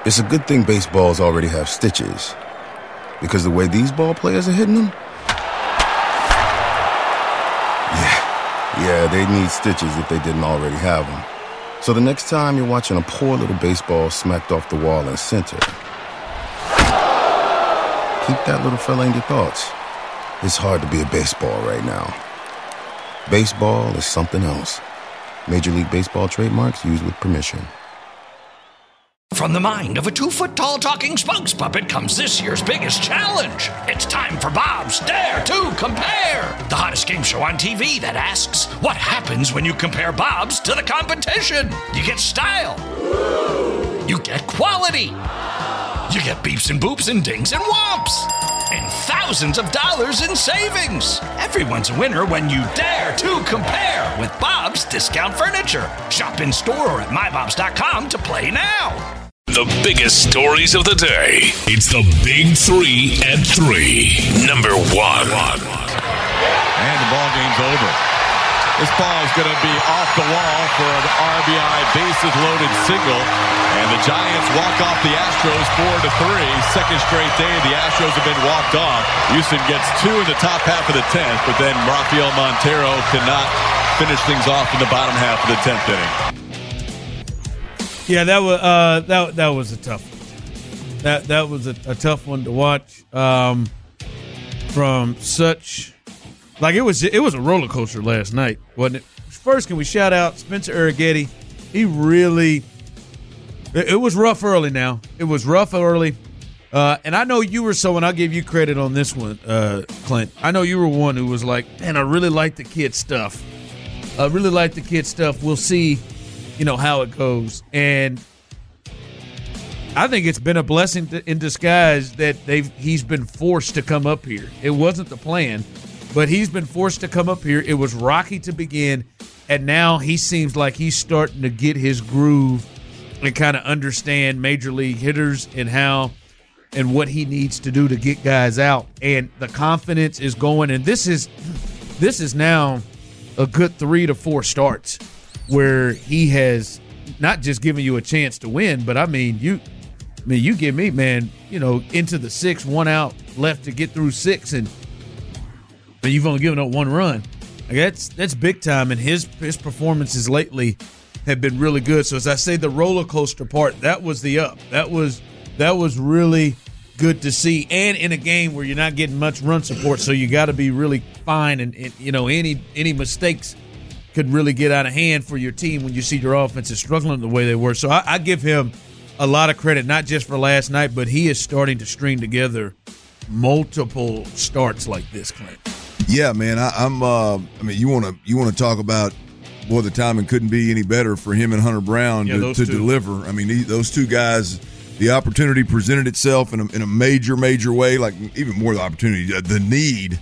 It's a good thing baseballs already have stitches, because the way these ball players are hitting them, yeah, they need stitches if they didn't already have them. So the next time you're watching a poor little baseball smacked off the wall in center, keep that little fella in your thoughts. It's hard to be a baseball right now. Baseball is something else. Major League Baseball trademarks used with permission. From the mind of a 2-foot-tall talking spokes puppet comes this year's biggest challenge. It's time for Bob's Dare to Compare, the hottest game show on TV that asks, what happens when you compare Bob's to the competition? You get style. You get quality. You get beeps and boops and dings and whomps. And thousands of dollars in savings. Everyone's a winner when you dare to compare with Bob's Discount Furniture. Shop in store or at mybobs.com to play now. The biggest stories of the day. It's the Big 3 at 3. Number 1. And the ball game's over. This ball is going to be off the wall for an RBI bases-loaded single. And the Giants walk off the Astros 4-3. Second straight day the Astros have been walked off. Houston gets 2 in the top half of the 10th, but then Rafael Montero cannot finish things off in the bottom half of the 10th inning. Yeah, that was a tough one. That was a tough one to watch. From such, like it was a roller coaster last night, wasn't it? First, can we shout out Spencer Arrighetti? He really, it was rough early. Now it was rough early, and I know you were so, and I'll give you credit on this one, Clint. I know you were one who was like, man, I really like the kid stuff. We'll see. How it goes. And I think it's been a blessing in disguise that he's been forced to come up here. It wasn't the plan, but he's been forced to come up here. It was rocky to begin, and now he seems like he's starting to get his groove and kind of understand major league hitters and what he needs to do to get guys out. And the confidence is going, and this is now a good 3 to 4 starts where he has not just given you a chance to win, but you give me, man, into the 6th, 1 out left to get through 6, and you've only given up 1 run. Like that's big time, and his performances lately have been really good. So as I say, the roller coaster part, that was the up. That was really good to see, and in a game where you're not getting much run support, so you got to be really fine, and any mistakes could really get out of hand for your team when you see your offense is struggling the way they were. So I give him a lot of credit, not just for last night, but he is starting to string together multiple starts like this, Clint. Yeah, man. You want to talk about, boy, the timing couldn't be any better for him and Hunter Brown to deliver. I mean, those two guys, the opportunity presented itself in a major way, like even more the opportunity, the need,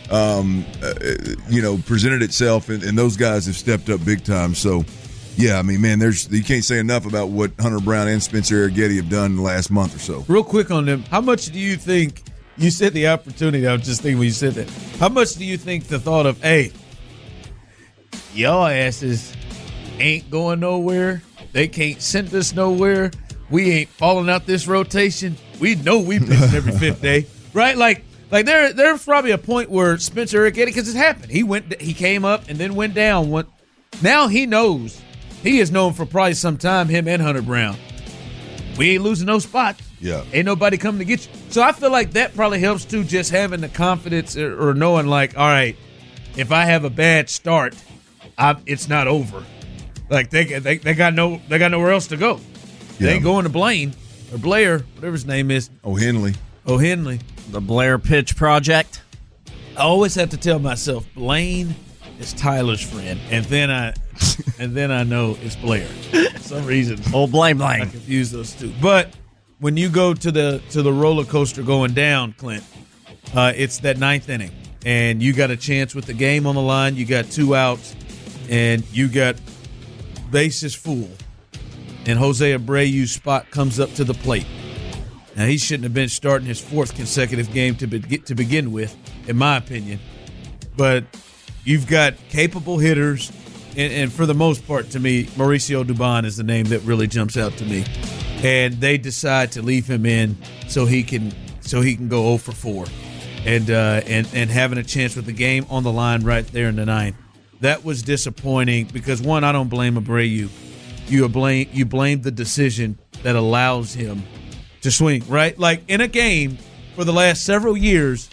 presented itself, and those guys have stepped up big time. So, yeah, I mean, man, you can't say enough about what Hunter Brown and Spencer Arrighetti have done in the last month or so. Real quick on them, how much do you think, you said the opportunity, I was just thinking when you said that, how much do you think the thought of, hey, y'all asses ain't going nowhere, they can't send us nowhere, we ain't falling out this rotation. We know we pitch every 5th day, right? Like there's probably a point where Spencer Arrighetti, because it happened. He came up and then went down. Now he knows. He is known for probably some time, him and Hunter Brown. We ain't losing no spots. Yeah. Ain't nobody coming to get you. So I feel like that probably helps too, just having the confidence or knowing like, all right, if I have a bad start, it's not over. Like they got nowhere else to go. They ain't going to Blaine or Blair, whatever his name is. O'Henley. The Blair Pitch Project. I always have to tell myself Blaine is Tyler's friend, and then I know it's Blair. For some reason, Blaine. I confuse those two. But when you go to the roller coaster going down, Clint, it's that 9th inning, and you got a chance with the game on the line. You got 2 outs, and you got bases full. And Jose Abreu's spot comes up to the plate. Now, he shouldn't have been starting his 4th consecutive game to begin with, in my opinion. But you've got capable hitters, and for the most part, to me, Mauricio Dubon is the name that really jumps out to me. and they decide to leave him in so he can go 0 for 4, and having a chance with the game on the line right there in the ninth. That was disappointing because, one, I don't blame Abreu. You blame the decision that allows him to swing, right? Like in a game for the last several years,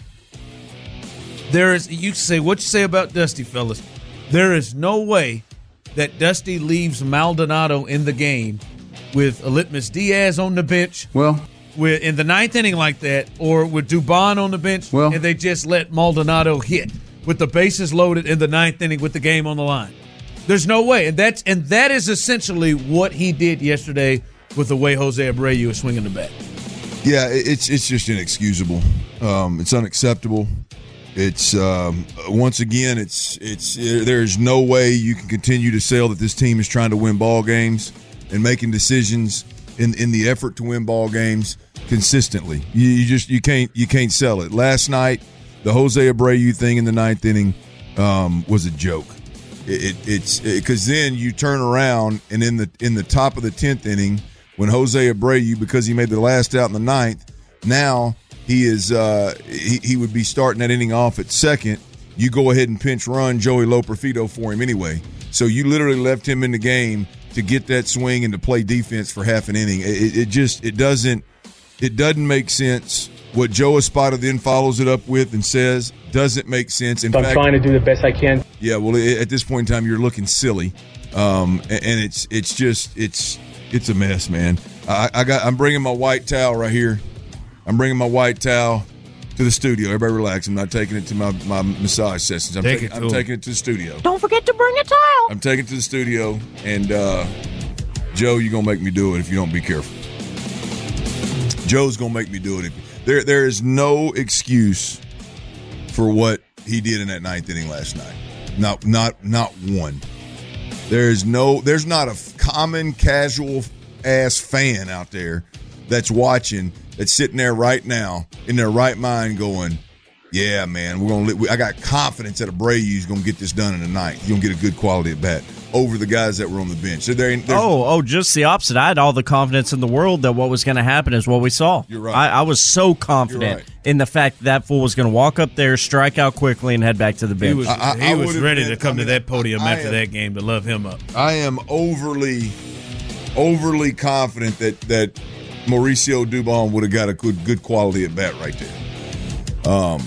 you say what you say about Dusty, fellas. There is no way that Dusty leaves Maldonado in the game with Aledmys Diaz on the bench. Well, in the ninth inning like that, or with Dubon on the bench, and they just let Maldonado hit with the bases loaded in the ninth inning with the game on the line. There's no way, and that is essentially what he did yesterday with the way Jose Abreu is swinging the bat. Yeah, it's just inexcusable. It's unacceptable. It's once again, there's no way you can continue to sell that this team is trying to win ball games and making decisions in the effort to win ball games consistently. You can't sell it. Last night, the Jose Abreu thing in the ninth inning was a joke. It's because then you turn around and in the top of the 10th inning, when Jose Abreu, because he made the last out in the ninth, now he is he would be starting that inning off at second. You go ahead and pinch run Joey Loperfido for him anyway. So you literally left him in the game to get that swing and to play defense for half an inning. It doesn't make sense. What Joe Espada then follows it up with and says doesn't make sense. In fact, I'm trying to do the best I can. Yeah, well, at this point in time, you're looking silly, and it's a mess, man. I'm bringing my white towel right here. I'm bringing my white towel to the studio. Everybody relax. I'm not taking it to my massage sessions. I'm taking it to the studio. Don't forget to bring a towel. I'm taking it to the studio, and Joe, you're going to make me do it if you don't be careful. Joe's going to make me do it. There is no excuse for what he did in that ninth inning last night. Not one. There's not a common casual ass fan out there that's watching, that's sitting there right now in their right mind going, yeah, man, I got confidence that Abreu's going to get this done in the ninth. He's going to get a good quality at bat over the guys that were on the bench. So just the opposite. I had all the confidence in the world that what was going to happen is what we saw. You're right. I was so confident in the fact that fool was going to walk up there, strike out quickly, and head back to the bench. He was ready to come to that podium after that game to love him up. I am overly confident that Mauricio Dubon would have got a good quality at bat right there.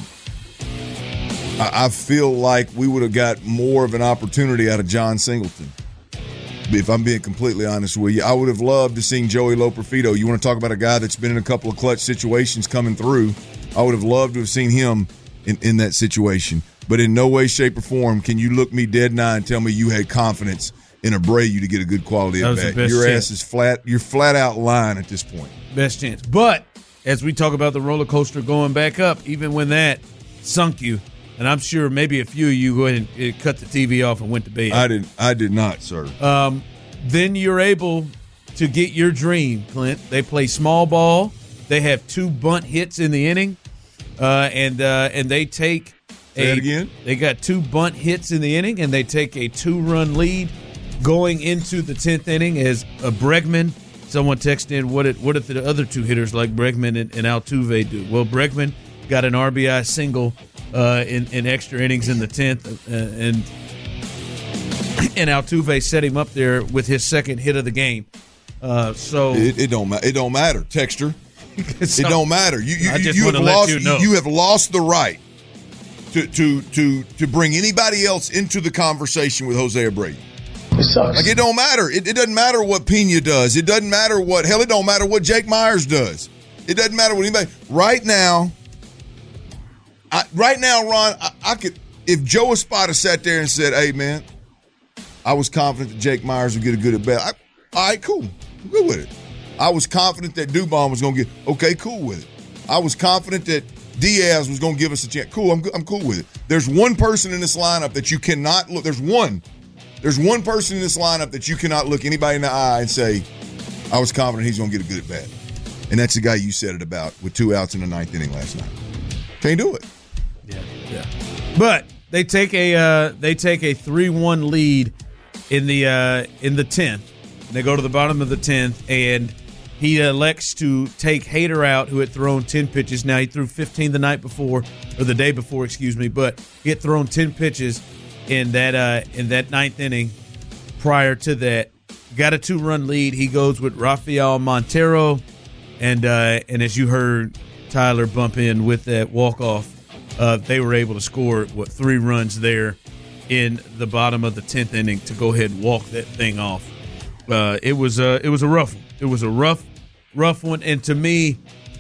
I feel like we would have got more of an opportunity out of John Singleton. If I'm being completely honest with you, I would have loved to see Joey Loperfido. You want to talk about a guy that's been in a couple of clutch situations coming through. I would have loved to have seen him in that situation. But in no way, shape, or form can you look me dead in the eye and tell me you had confidence in Abreu to get a good quality at bat. Your ass is flat. You're flat out lying at this point. Best chance. But as we talk about the roller coaster going back up, even when that sunk you, and I'm sure maybe a few of you go ahead and cut the TV off and went to bed. I did not, sir. Then you're able to get your dream, Clint. They play small ball. They have 2 bunt hits in the inning, and they take Say that again? They got 2 bunt hits in the inning, and they take a 2-run lead going into the 10th inning as Bregman. Someone texted in, what if the other 2 hitters like Bregman and Altuve do? Well, Bregman got an RBI single in extra innings in the 10th, and Altuve set him up there with his second hit of the game. So it don't matter, Texter. So, it don't matter. You have lost the right to bring anybody else into the conversation with Jose Abreu. It sucks. Like, it don't matter. It doesn't matter what Pena does. It doesn't matter it don't matter what Jake Myers does. It doesn't matter what anybody. Right now, Ron, I could, if Joe Espada sat there and said, hey, man, I was confident that Jake Myers would get a good at bat. All right, cool. I'm good with it. I was confident that Dubon was going to get, okay, cool with it. I was confident that Diaz was going to give us a chance. Cool, I'm cool with it. There's one person in this lineup that you cannot look. There's one person in this lineup that you cannot look anybody in the eye and say, I was confident he's going to get a good at bat. And that's the guy you said it about with 2 outs in the 9th inning last night. Can't do it. Yeah. But they take a 3-1 lead in the 10th. They go to the bottom of the 10th, and he elects to take Hader out, who had thrown 10 pitches. Now, he threw 15 the night before, or the day before, excuse me, but he had thrown 10 pitches in that ninth inning. Prior to that, got a 2-run lead. He goes with Rafael Montero, and as you heard Tyler bump in with that walk-off, they were able to score 3 runs there in the bottom of the 10th inning to go ahead and walk that thing off. It was a rough one. It was a rough one, and to me,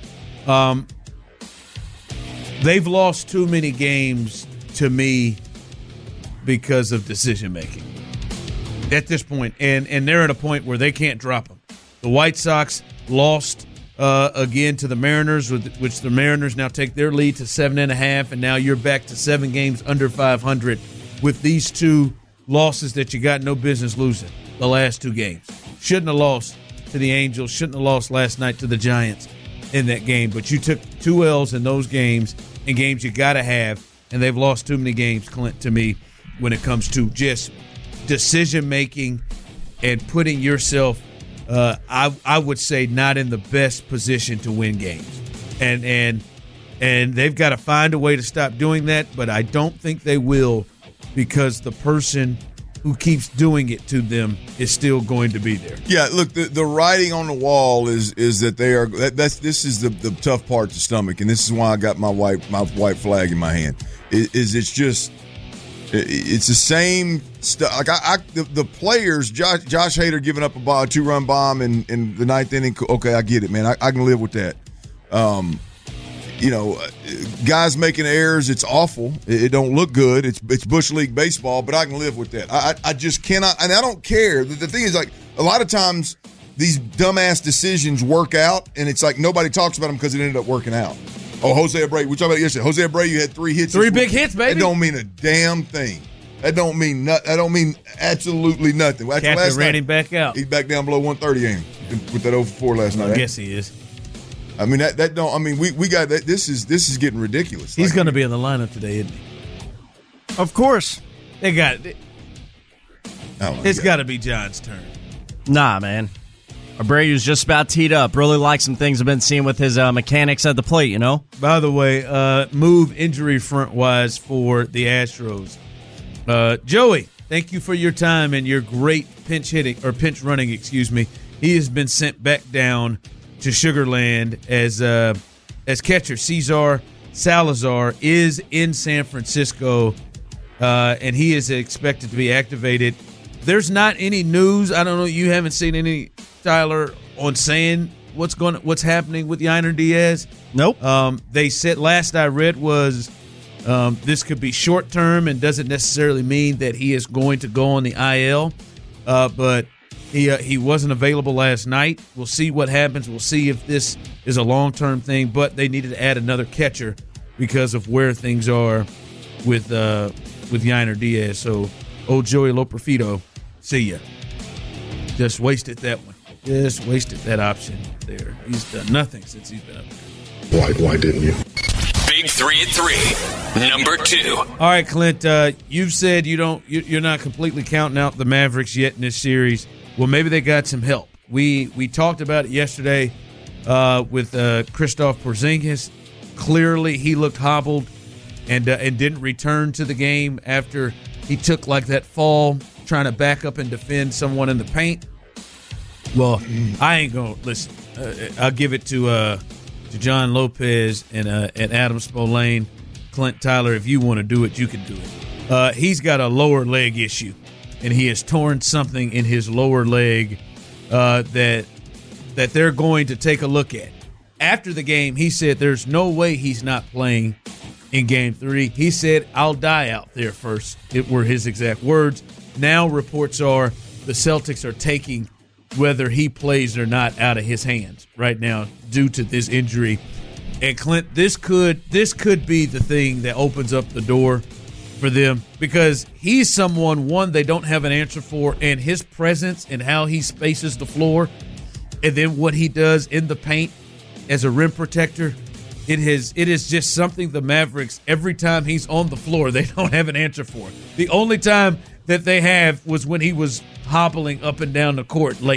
they've lost too many games to me because of decision making at this point, and they're at a point where they can't drop them. The White Sox lost again to the Mariners, which the Mariners now take their lead to 7.5, and now you're back to 7 games under 500 with these 2 losses that you got no business losing. The last 2 games shouldn't have lost to the Angels, shouldn't have lost last night to the Giants in that game, but you took 2 L's in those games, and games you got to have, and they've lost too many games, Clint, to me, when it comes to just decision making and putting yourself, I would say, not in the best position to win games, and they've got to find a way to stop doing that, but I don't think they will, because the person who keeps doing it to them is still going to be there. Yeah, look, the writing on the wall is that they are. This is the tough part to stomach, and this is why I got my white flag in my hand. It's the same stuff. Like the players, Josh Hader giving up a 2-run bomb in the 9th inning. Okay, I get it, man. I can live with that. Guys making errors, it's awful. It don't look good. It's Bush League baseball, but I can live with that. I just cannot, and I don't care. The thing is, like, a lot of times these dumbass decisions work out, and it's like nobody talks about them because it ended up working out. Oh, Jose Abreu. We talked about it yesterday. Jose Abreu, you had 3 hits. 3 big hits, baby. That don't mean a damn thing. That don't mean absolutely nothing. Captain ran him back out. He's back down below 130 game with that 0-for-4 last night. I guess he is. I mean that don't. I mean we got that. This is getting ridiculous. He's going to be in the lineup today, isn't he? Of course. They got it. It's got to be John's turn. Nah, man. Abreu's just about teed up. Really like some things I've been seeing with his mechanics at the plate, you know? By the way, move injury front-wise for the Astros. Joey, thank you for your time and your great pinch running, He has been sent back down to Sugar Land as catcher. Cesar Salazar is in San Francisco, and he is expected to be activated. There's not any news. I don't know. You haven't seen any, Tyler, on saying what's happening with Yainer Diaz? Nope. They said, last I read was this could be short term and doesn't necessarily mean that he is going to go on the IL. But he wasn't available last night. We'll see what happens. We'll see if this is a long term thing. But they needed to add another catcher because of where things are with Yainer Diaz. So, old Joey Loperfido, see ya. Just wasted that one. Just wasted that option there. He's done nothing since he's been up there. Why didn't you? Big 3 at 3, number 2. All right, Clint. You've said you're not completely counting out the Mavericks yet in this series. Well, maybe they got some help. We talked about it yesterday with Kristaps Porzingis. Clearly, he looked hobbled and didn't return to the game after he took like that fall trying to back up and defend someone in the paint. Well, I ain't gonna listen. I'll give it to John Lopez and Adam Spolane. Clint, Tyler, if you want to do it, you can do it. He's got a lower leg issue, and he has torn something in his lower leg that they're going to take a look at. After the game, he said there's no way he's not playing in Game 3. He said, "I'll die out there first." It were his exact words. Now reports are the Celtics are taking whether he plays or not out of his hands right now due to this injury. And Clint, this could be the thing that opens up the door for them, because he's someone, one, they don't have an answer for, and his presence and how he spaces the floor and then what he does in the paint as a rim protector, it is just something the Mavericks, every time he's on the floor, they don't have an answer for. The only time that they have was when he was hobbling up and down the court late.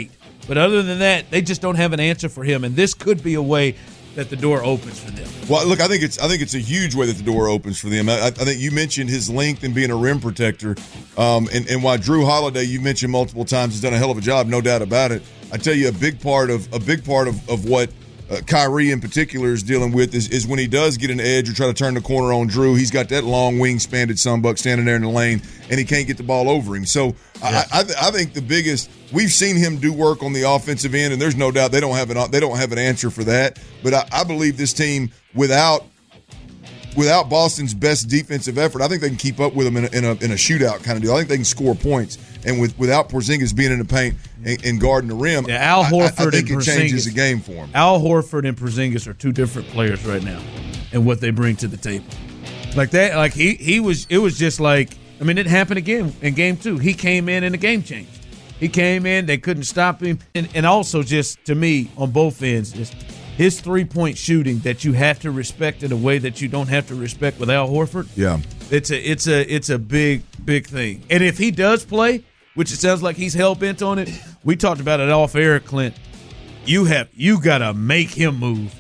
But other than that, they just don't have an answer for him, and this could be a way that the door opens for them. Well, look, I think it's a huge way that the door opens for them. I think you mentioned his length and being a rim protector, and while Drew Holiday, you mentioned multiple times, has done a hell of a job, no doubt about it. I tell you, a big part of what Kyrie in particular is dealing with is when he does get an edge or try to turn the corner on Drew, he's got that long wingspan sunbuck standing there in the lane, and he can't get the ball over him. So yeah. I think the biggest, we've seen him do work on the offensive end, and there's no doubt they don't have an answer for that. But I believe this team, without Boston's best defensive effort, I think they can keep up with them in a shootout kind of deal. I think they can score points, and without Porzingis being in the paint and guarding the rim, yeah, Al Horford I think and it changes the game for him. Al Horford and Porzingis are two different players right now, and what they bring to the table. Like that, like he was. It was just like, I mean, it happened again in Game 2. He came in and the game changed. He came in, they couldn't stop him, and also just to me on both ends is his 3-point shooting that you have to respect in a way that you don't have to respect with Al Horford. Yeah, it's a big thing. And if he does play, which it sounds like he's hell bent on it, we talked about it off air, Clint. You got to make him move.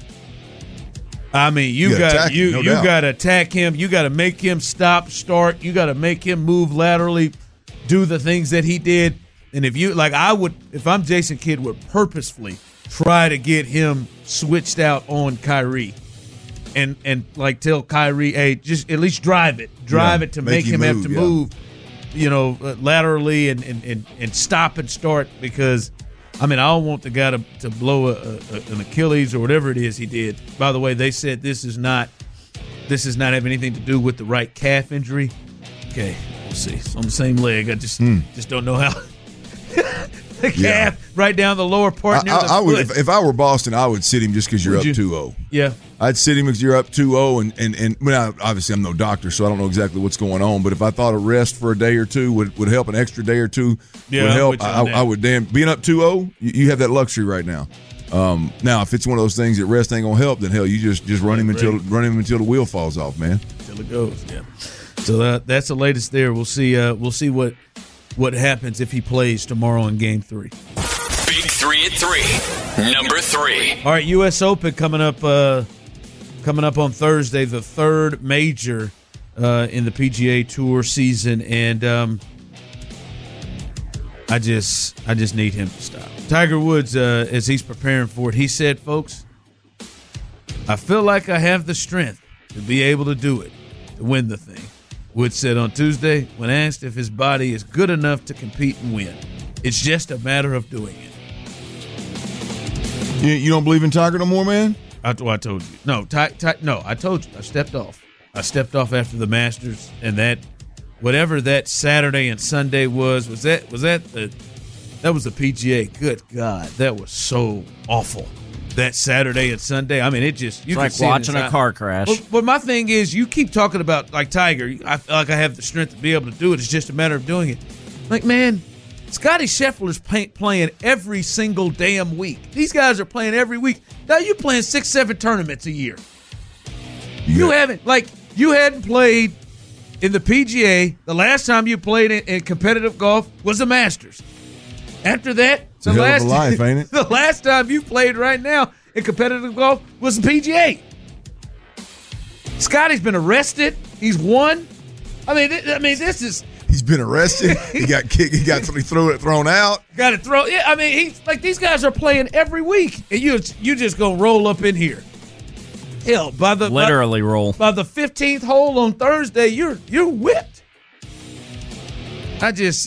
I mean, you got to attack him. You got to make him stop, start. You got to make him move laterally, do the things that he did. And if I'm Jason Kidd, would purposefully try to get him switched out on Kyrie, and like tell Kyrie, hey, just at least drive it to make him have to move, laterally and stop and start, because I mean, I don't want the guy to blow an Achilles or whatever it is he did. By the way, they said this is not having anything to do with the right calf injury. Okay, we'll see. It's on the same leg. I just don't know how. The calf right down the lower part near the foot. If I were Boston, I would sit him just because you're up 2-0. Yeah. I'd sit him because you're up 2-0, and well, obviously I'm no doctor, so I don't know exactly what's going on, but if I thought a rest for a day or two would help, an extra day or two would help, I would damn. Being up 2-0, you have that luxury right now. Now, if it's one of those things that rest ain't going to help, then hell, you just run him until the wheel falls off, man. Until it goes, yeah. So that's the latest there. We'll see what happens if he plays tomorrow in Game 3. Big 3 at 3. Number 3. All right, U.S. Open coming up on Thursday, the third major in the PGA Tour season, and I just need him to stop. Tiger Woods, as he's preparing for it, he said, folks, I feel like I have the strength to be able to do it, to win the thing. Woods said on Tuesday, when asked if his body is good enough to compete and win, it's just a matter of doing it. You don't believe in Tiger no more, man? I told you. No, I told you. I stepped off. After the Masters, and that whatever that Saturday and Sunday was that was the PGA. Good God, that was so awful. That Saturday and Sunday, I mean, it's like watching a car crash. But my thing is, you keep talking about like Tiger. I feel like I have the strength to be able to do it. It's just a matter of doing it. Like, man, Scottie Scheffler is playing every single damn week. These guys are playing every week. Now you're playing 6-7 tournaments a year. You hadn't played in the PGA. The last time you played in competitive golf was the Masters. After that, it's a hell of a life, ain't it? The last time you played right now in competitive golf was the PGA. Scotty's been arrested. He's won. I mean, this is. He's been arrested. He got kicked. He got somebody thrown out. Got it thrown. Yeah, I mean, he's like, these guys are playing every week, and you just gonna roll up in here. Hell, by the 15th hole on Thursday, you're whipped. I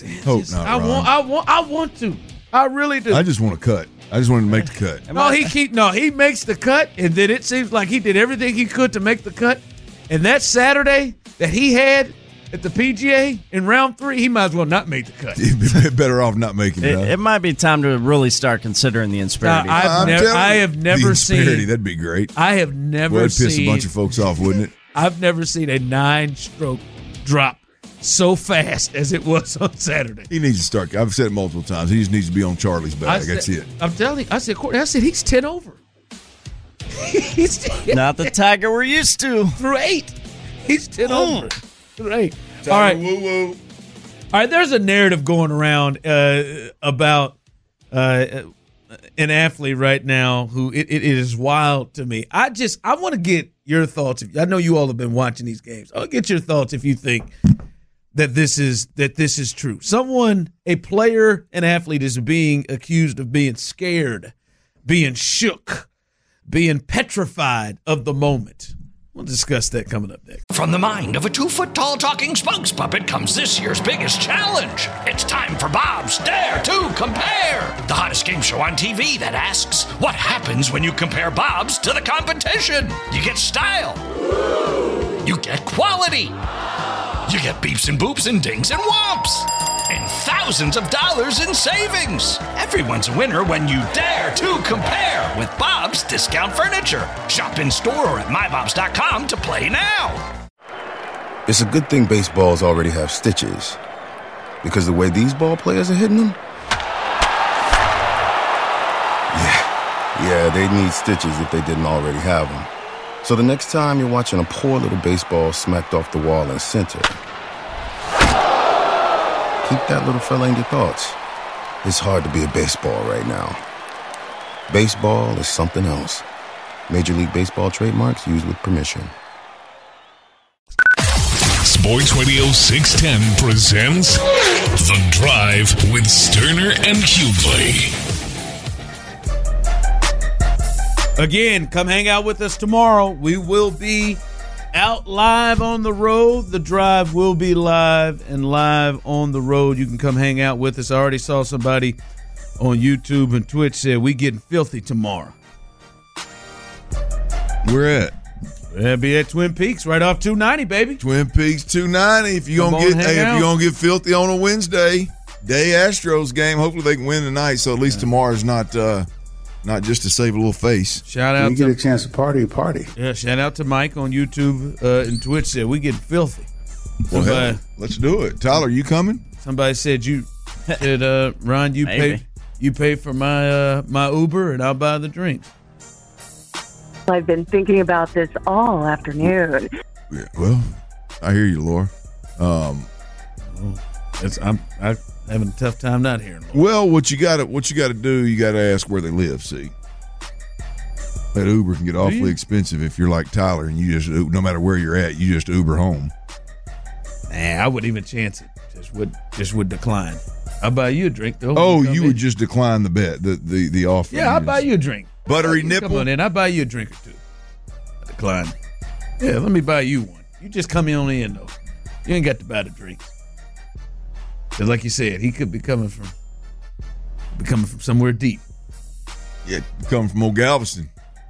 want to. I really do. I just want to cut. I just wanted to make the cut. He makes the cut, and then it seems like he did everything he could to make the cut. And that Saturday that he had at the PGA in round 3, he might as well not make the cut. He'd be better off not making it. It might be time to really start considering the Insperity. I have never seen. That'd be great. I have never seen. That'd piss a bunch of folks off, wouldn't it? I've never seen a 9-stroke drop so fast as it was on Saturday. He needs to start. I've said it multiple times. He just needs to be on Charlie's bag. That's it. I'm telling you. I said, Courtney, he's 10 over. Not the Tiger we're used to. Through 8. He's 10 over. Through 8. Tiger, all right. woo-woo. All right, there's a narrative going around about an athlete right now who it is wild to me. I want to get your thoughts. I know you all have been watching these games. I'll get your thoughts if you think that this is true. A player, an athlete is being accused of being scared, being shook, being petrified of the moment. We'll discuss that coming up next. From the mind of a 2-foot-tall talking spokes puppet comes this year's biggest challenge. It's time for Bob's Dare to Compare, the hottest game show on TV that asks, what happens when you compare Bob's to the competition? You get style. You get quality. You get beeps and boops and dings and whomps. And thousands of dollars in savings. Everyone's a winner when you dare to compare with Bob's Discount Furniture. Shop in store or at mybobs.com to play now. It's a good thing baseballs already have stitches, because the way these ball players are hitting them, yeah, they need stitches if they didn't already have them. So the next time you're watching a poor little baseball smacked off the wall in center, keep that little fella in your thoughts. It's hard to be a baseball right now. Baseball is something else. Major League Baseball trademarks used with permission. Sports Radio 610 presents The Drive with Sterner and Hughley. Again, come hang out with us tomorrow. We will be out live on the road. The Drive will be live on the road. You can come hang out with us. I already saw somebody on YouTube and Twitch said we getting filthy tomorrow. Where at? We'll be at Twin Peaks, right off 290, baby. Twin Peaks 290. If you're gonna get filthy on a Wednesday, day Astros game. Hopefully they can win tonight, so at least tomorrow's not just to save a little face. Shout out! You get a chance to party. Yeah, shout out to Mike on YouTube and Twitch said we getting filthy. Well, hell, let's do it. Tyler, you coming? Somebody said Ron, you pay for my my Uber and I'll buy the drinks. I've been thinking about this all afternoon. Yeah, well, I hear you, Laura. I'm having a tough time not hearing. Laura. Well, what you got to do, you got to ask where they live. See, that Uber can get awfully expensive if you're like Tyler and you just, no matter where you're at, you just Uber home. Nah, I wouldn't even chance it. Just would decline. I'll buy you a drink though. Oh, you would just decline the bet, the offer. Yeah, I'll buy you a drink. Buttery nipple. Come on in. I'll buy you a drink or two. I decline. Yeah, let me buy you one. You just come on in though. You ain't got to buy the drink. Because like you said, he could be coming from somewhere deep. Yeah, coming from old Galveston.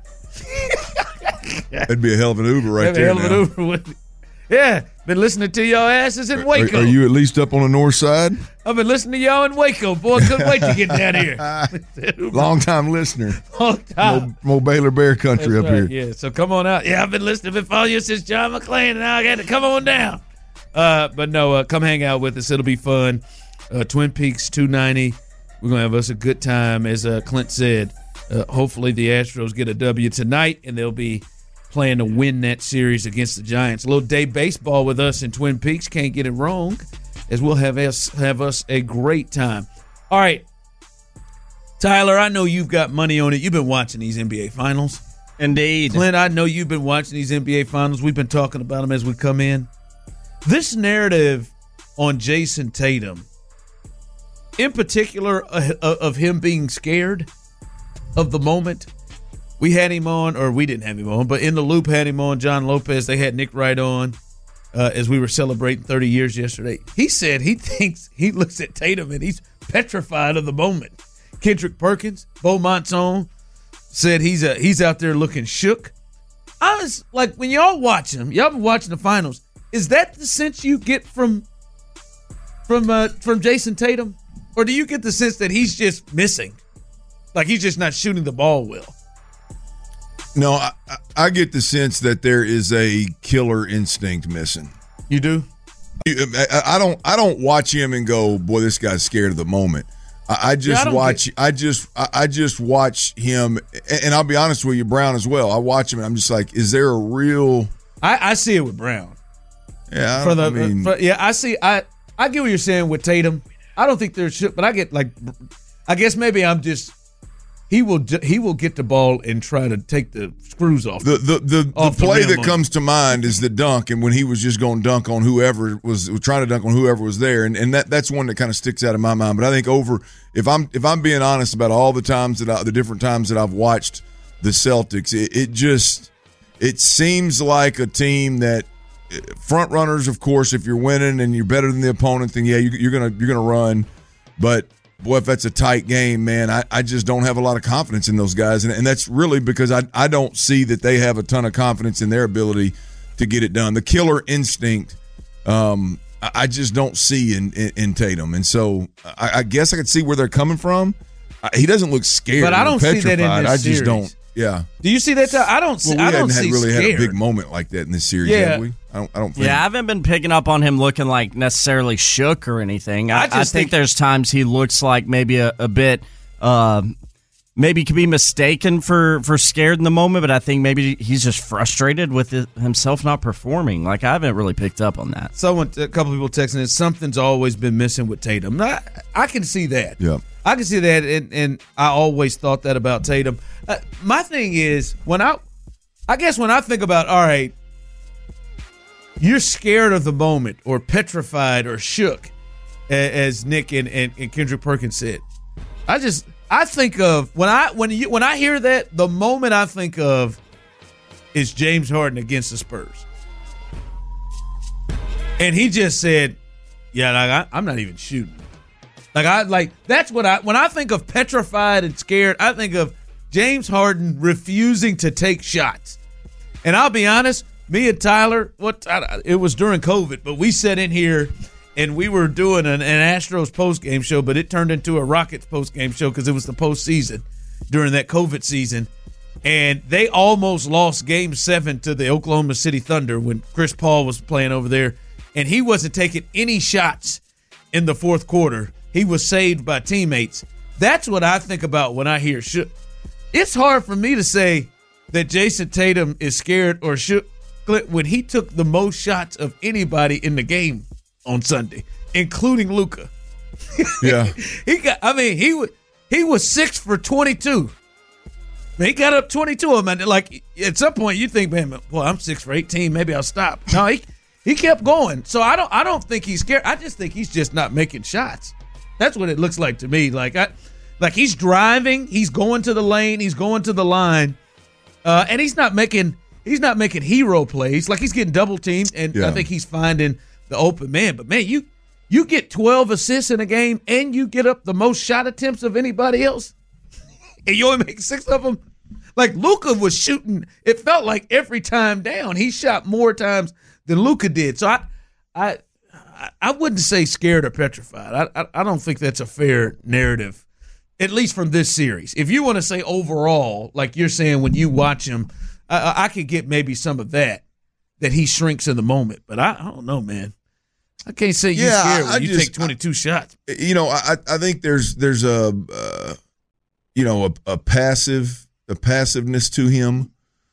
That'd be a hell of an Uber right there. Hell of an Uber, wouldn't it? Yeah, been listening to y'all asses in Waco. Are you at least up on the north side? I've been listening to y'all in Waco. Boy, couldn't wait to get down here. Long time listener. Long time. More Baylor Bear country. That's up right, here. Yeah, so come on out. Yeah, I've been listening. Been following you since John McClain, and now I got to come on down. But no, come hang out with us. It'll be fun. Twin Peaks 290. We're going to have us a good time. As Clint said, hopefully the Astros get a W tonight, and they'll be playing to win that series against the Giants. A little day baseball with us in Twin Peaks. Can't get it wrong, as we'll have us a great time. All right, Tyler, I know you've got money on it. You've been watching these NBA Finals. Indeed. Clint, I know you've been watching these NBA Finals. We've been talking about them as we come in. This narrative on Jason Tatum, in particular of him being scared of the moment. We had him on, or we didn't have him on, but In the Loop had him on, John Lopez. They had Nick Wright on as we were celebrating 30 years yesterday. He said he looks at Tatum and he's petrified of the moment. Kendrick Perkins, Bo Monson, said he's out there looking shook. I was like, when y'all watch him, y'all been watching the finals, is that the sense you get from Jason Tatum? Or do you get the sense that he's just missing? Like he's just not shooting the ball well? No, I get the sense that there is a killer instinct missing. You do? I don't watch him and go, boy, this guy's scared of the moment. I just watch him, and I'll be honest with you, Brown as well. I watch him and I'm just like, is there a real? I see it with Brown. Yeah, I see. I get what you're saying with Tatum. I don't think there's, but I get like, I guess maybe I'm just he will get the ball and try to take the screws off. The play that comes to mind is the dunk, and when he was just going to dunk on whoever was trying to dunk on whoever was there, and that's one that kind of sticks out in my mind. But I think if I'm being honest about all the times the different times that I've watched the Celtics, it seems like a team that front runners, of course, if you're winning and you're better than the opponent, then yeah, you're gonna run, but. Boy, if that's a tight game, man, I just don't have a lot of confidence in those guys. And that's really because I don't see that they have a ton of confidence in their ability to get it done. The killer instinct, I just don't see in Tatum. And so I guess I could see where they're coming from. He doesn't look scared. But I don't see that in this series. I just don't. Yeah. Do you see that? I don't see. Well, we hadn't really had a big moment like that in this series, have we? I don't think. Yeah, I haven't been picking up on him looking like necessarily shook or anything. I think there's times he looks like maybe a bit, maybe could be mistaken for scared in the moment, but I think maybe he's just frustrated with himself not performing. Like, I haven't really picked up on that. A couple people texting it, something's always been missing with Tatum. I can see that. Yeah. I can see that, and I always thought that about Tatum. My thing is, when I think about, all right, you're scared of the moment or petrified or shook, as Nick and Kendrick Perkins said. I think of when I hear that, the moment I think of is James Harden against the Spurs, and he just said, "Yeah, I'm not even shooting." That's what when I think of petrified and scared, I think of James Harden refusing to take shots. And I'll be honest, me and Tyler, it was during COVID, but we sat in here and we were doing an Astros post-game show, but it turned into a Rockets post-game show because it was the postseason during that COVID season. And they almost lost Game 7 to the Oklahoma City Thunder when Chris Paul was playing over there, and he wasn't taking any shots in the fourth quarter. He was saved by teammates. That's what I think about when I hear shook. It's hard for me to say that Jason Tatum is scared or shook when he took the most shots of anybody in the game on Sunday, including Luka. Yeah. He was 6 for 22. He got up 22 of them. And like, at some point you think, man, well, I'm 6 for 18. Maybe I'll stop. No, he kept going. So I don't think he's scared. I just think he's just not making shots. That's what it looks like to me. Like he's driving, he's going to the lane, he's going to the line, and he's not making hero plays. Like, he's getting double teamed, and I think he's finding the open man. But man, you get 12 assists in a game, and you get up the most shot attempts of anybody else, and you only make 6 of them. Like, Luka was shooting. It felt like every time down, he shot more times than Luka did. So I wouldn't say scared or petrified. I don't think that's a fair narrative, at least from this series. If you want to say overall, like you're saying when you watch him, I could get maybe some of that he shrinks in the moment. But I don't know, man. I can't say you're scared when you take 22 shots. I think there's a passiveness to him.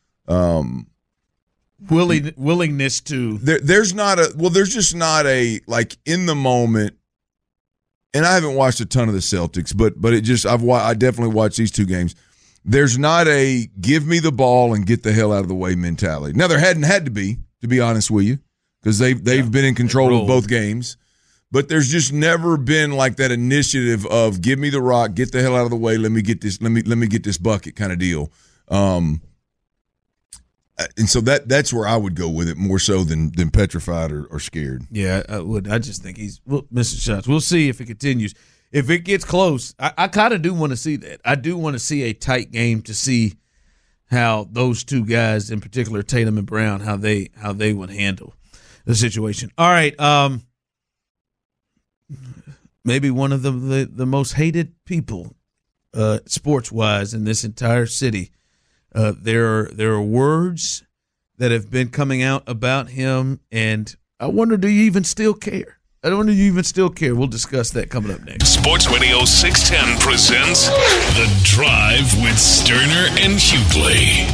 Willingness to there's just not a, like, in the moment, and I haven't watched a ton of the Celtics, but I definitely watched these 2 games. There's not a give me the ball and get the hell out of the way mentality. Now, there hadn't had to be honest with you, because they've been in control of both games, but there's just never been like that initiative of give me the rock, get the hell out of the way, let me get this bucket kind of deal. And so that's where I would go with it, more so than petrified or scared. Yeah, I would. I just think he's missing shots. We'll see if it continues. If it gets close, I kind of do want to see that. I do want to see a tight game to see how those 2 guys, in particular Tatum and Brown, how they would handle the situation. All right, maybe one of the most hated people, sports-wise, in this entire city. There are words that have been coming out about him, and I wonder, do you even still care? We'll discuss that coming up next. Sports Radio 610 presents The Drive with Sterner and Hughley.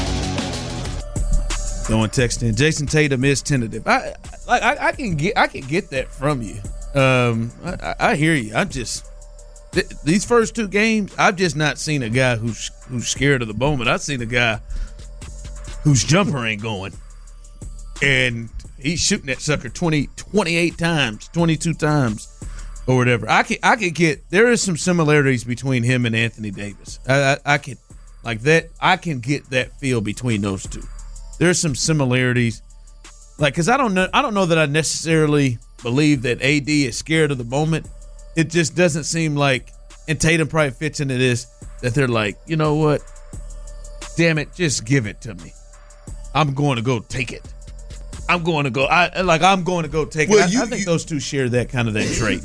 Going text in. Jason Tatum is tentative. I can get that from you. I hear you. these first two games, I've just not seen a guy who's scared of the moment. I've seen a guy whose jumper ain't going, and he's shooting that sucker 28 times, 22 times, or whatever. I could get, there is some similarities between him and Anthony Davis. I can get that feel between those two. There's some similarities, because I don't know that I necessarily believe that AD is scared of the moment. It just doesn't seem like, and Tatum probably fits into this, that they're like, you know what? Damn it, just give it to me. I'm going to go take it. I'm going to go take it. I think those two share that trait.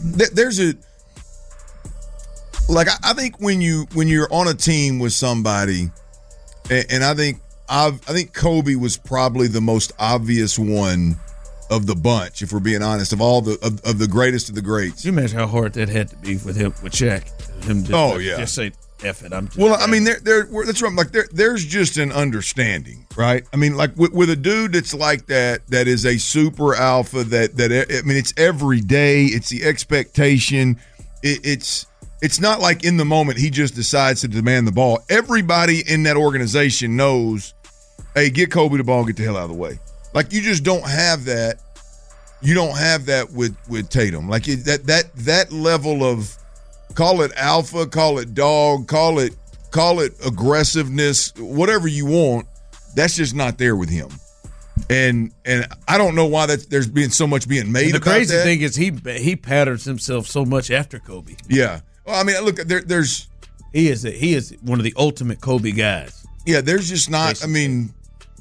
I think when you're on a team with somebody, and I think Kobe was probably the most obvious one of the bunch, if we're being honest, of all of the greatest of the greats. Can you imagine how hard that had to be with him, with Shaq? Just say F it. That's what I'm like. There's just an understanding, right? I mean, like with a dude that's like that is a super alpha. It's every day. It's the expectation. It's not like in the moment he just decides to demand the ball. Everybody in that organization knows, hey, get Kobe the ball, get the hell out of the way. Like, you just don't have that. You don't have that with Tatum. Like, that level of, call it alpha, call it dog, call it aggressiveness, whatever you want, that's just not there with him. And I don't know why there's been so much being made about that. The crazy thing is he patterns himself so much after Kobe. Yeah. Well, I mean, look, there's he is one of the ultimate Kobe guys. Yeah, there's just not. Basically. I mean,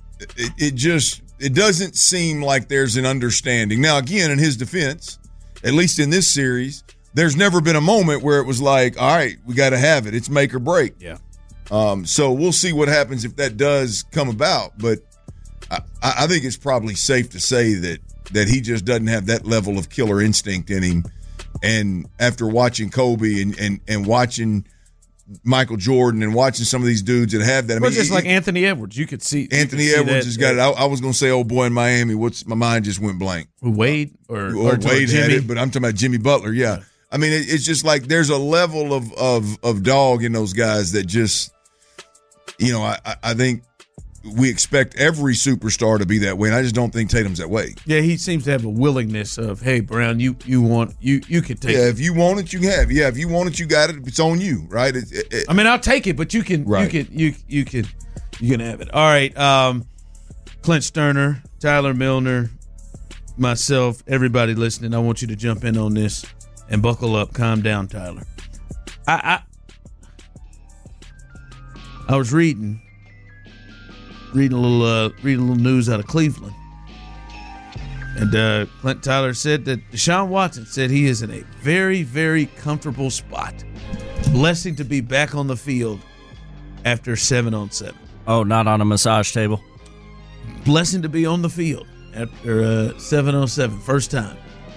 it doesn't seem like there's an understanding. Now, again, in his defense, at least in this series, there's never been a moment where it was like, all right, we got to have it. It's make or break. Yeah. So we'll see what happens if that does come about. But I think it's probably safe to say that he just doesn't have that level of killer instinct in him. And after watching Kobe and watching Michael Jordan and watching some of these dudes that have that. I mean, just like Anthony Edwards, you could see Anthony Edwards has got it. I was going to say, old boy in Miami. My mind just went blank. Wade or Wade Jimmy? had it, but I'm talking about Jimmy Butler. Yeah, I mean, it's just like there's a level of dog in those guys that just, I think we expect every superstar to be that way, and I just don't think Tatum's that way. Yeah, he seems to have a willingness of, hey, Brown, you want you could take it. Yeah, if you want it, you can have. Yeah, if you want it, you got it. It's on you, right? I mean, I'll take it, but you can, right. you can have it. All right, Clint Sterner, Tyler Milner, myself, everybody listening, I want you to jump in on this and buckle up. Calm down, Tyler. I was reading a little news out of Cleveland, and Clint Tyler said that Deshaun Watson said he is in a very, very comfortable spot. Blessing to be back on the field after 7-on-7. Oh, not on a massage table. Blessing to be on the field after 7-on-7, first time.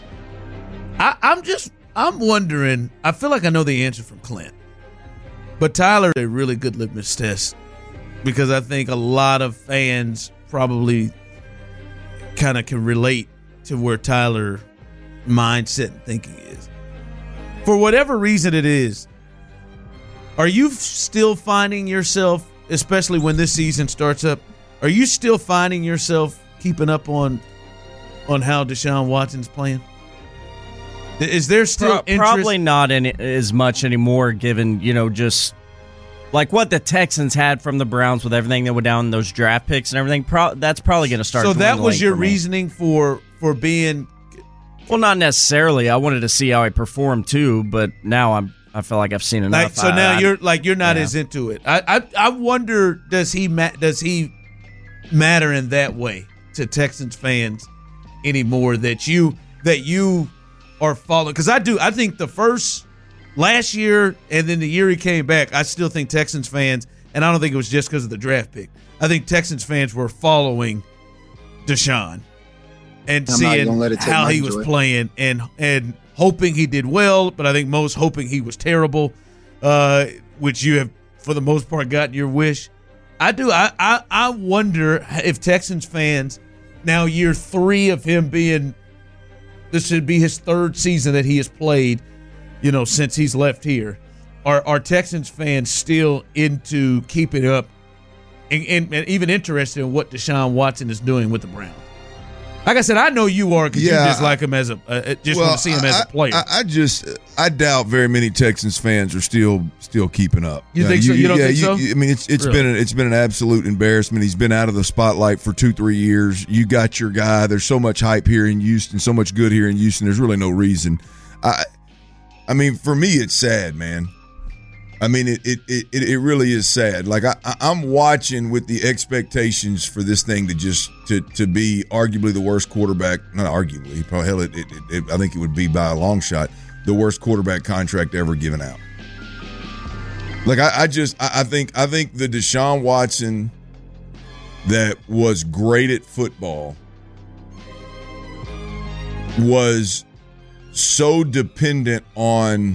I'm wondering. I feel like I know the answer from Clint, but Tyler, a really good litmus test. Because I think a lot of fans probably kind of can relate to where Tyler mindset and thinking is. For whatever reason it is, are you still finding yourself, especially when this season starts up, are you still finding yourself keeping up on how Deshaun Watson's playing? Is there still interest? Probably not as much anymore, given, just like what the Texans had from the Browns with everything that went down in those draft picks and everything. That's probably going to start. So that was your reasoning for being. Well, not necessarily. I wanted to see how he performed too, but now I feel like I've seen enough. So now you're not as into it. I wonder, does he matter in that way to Texans fans anymore that you are following? Because I do. I think the first. Last year, and then the year he came back, I still think Texans fans, and I don't think it was just because of the draft pick, I think Texans fans were following Deshaun and seeing how he was playing and hoping he did well, but I think most hoping he was terrible, which you have, for the most part, gotten your wish. I do. I wonder if Texans fans, now year 3 of him being, this should be his 3rd season that he has played, since he's left here. are Texans fans still into keeping up and even interested in what Deshaun Watson is doing with the Browns? Like I said, I know you are because you just like him as want to see him as a player. I doubt very many Texans fans are still keeping up. You think so? You don't think so? I mean, it's really? been an absolute embarrassment. He's been out of the spotlight for 2-3 years. You got your guy. There's so much hype here in Houston, so much good here in Houston. There's really no reason. I mean, for me, it's sad, man. I mean, it really is sad. Like I'm watching with the expectations for this thing to be arguably the worst quarterback. Not arguably, probably hell, I think it would be by a long shot the worst quarterback contract ever given out. Like I think the Deshaun Watson that was great at football was so dependent on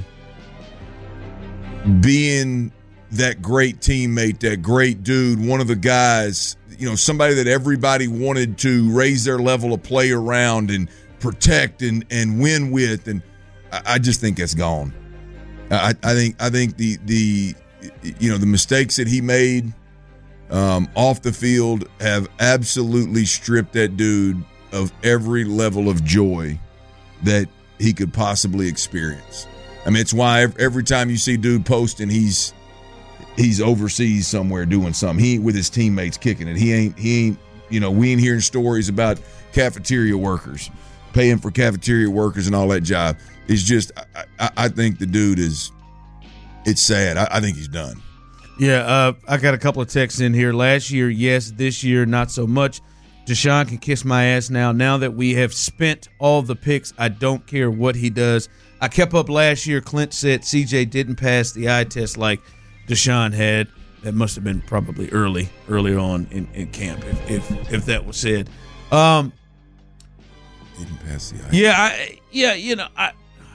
being that great teammate, that great dude, one of the guys, somebody that everybody wanted to raise their level of play around and protect and win with, and I just think that's gone. I think the mistakes that he made off the field have absolutely stripped that dude of every level of joy that he could possibly experience. I mean, it's why every time you see dude posting, he's overseas somewhere doing something. He ain't with his teammates kicking it. He ain't. We ain't hearing stories about cafeteria workers, paying for cafeteria workers and all that jive. It's just, I think the dude is. It's sad. I think he's done. Yeah, I got a couple of texts in here. Last year, yes. This year, not so much. Deshaun can kiss my ass now. Now that we have spent all the picks, I don't care what he does. I kept up last year. Clint said CJ didn't pass the eye test like Deshaun had. That must have been probably earlier on in camp, if that was said. Didn't pass the eye test.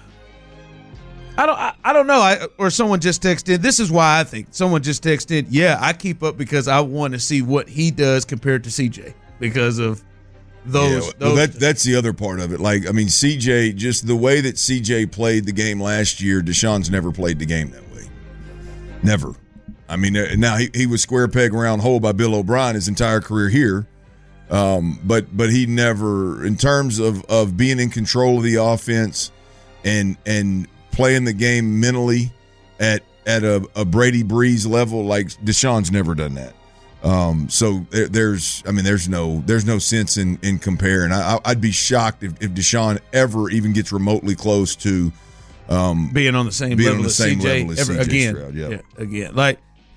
I don't know. Or someone just texted. This is why I think someone just texted. Yeah, I keep up because I want to see what he does compared to CJ because of those. That's the other part of it. Like, I mean, CJ, just the way that CJ played the game last year, Deshaun's never played the game that way. Never. I mean, now he was square peg round hole by Bill O'Brien his entire career here. But he never, in terms of being in control of the offense and playing the game mentally at a Brady Breeze level, like Deshaun's never done that. So there's no sense in comparing. I'd be shocked if Deshaun ever even gets remotely close to being on the same level as CJ ever again. Stroud, again, like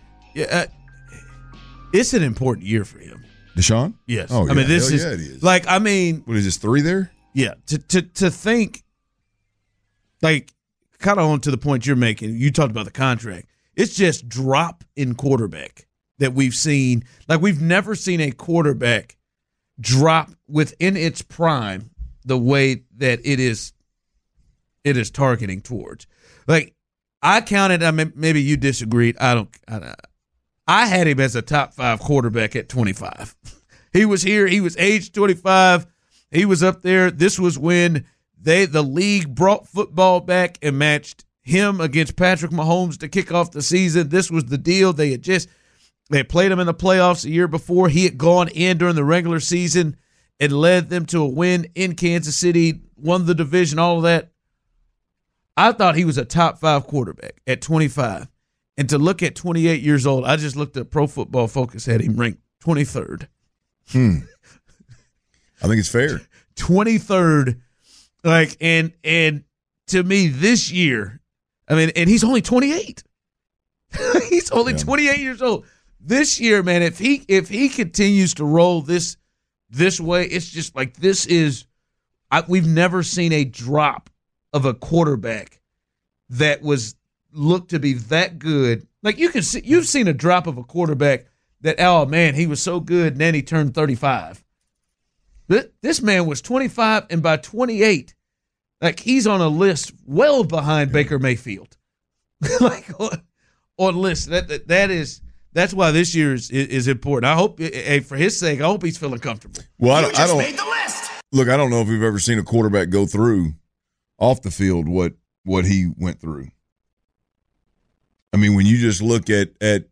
it's an important year for him. Deshaun? Yes. Oh, yeah. I mean, this is it is. like, I mean, what is this, 3 there? Yeah. To think, like, kind of on to the point you're making. You talked about the contract. It's just drop in quarterback that we've seen. Like, we've never seen a quarterback drop within its prime the way that it is targeting towards. Like, I counted. I mean, maybe you disagreed. I had him as a top 5 quarterback at 25. He was here. He was age 25. He was up there. This was when the league brought football back and matched him against Patrick Mahomes to kick off the season. This was the deal. They had played him in the playoffs a year before. He had gone in during the regular season and led them to a win in Kansas City, won the division, all of that. I thought he was a top 5 quarterback at 25. And to look at 28 years old, I just looked at Pro Football Focus, had him ranked 23rd. I think it's fair. 23rd. Like, and to me this year, I mean, and he's only 28. He's only 28 years old. This year, man, if he continues to roll this way, it's just like we've never seen a drop of a quarterback that was looked to be that good. Like, you've seen a drop of a quarterback that, oh man, he was so good, and then he turned 35. But this man was 25, and by 28, like, he's on a list well behind Baker Mayfield. Like, on list. That's why this year is important. I hope, for his sake, I hope he's feeling comfortable. Well, I don't made the list. Look, I don't know if we've ever seen a quarterback go through off the field what he went through. I mean, when you just look at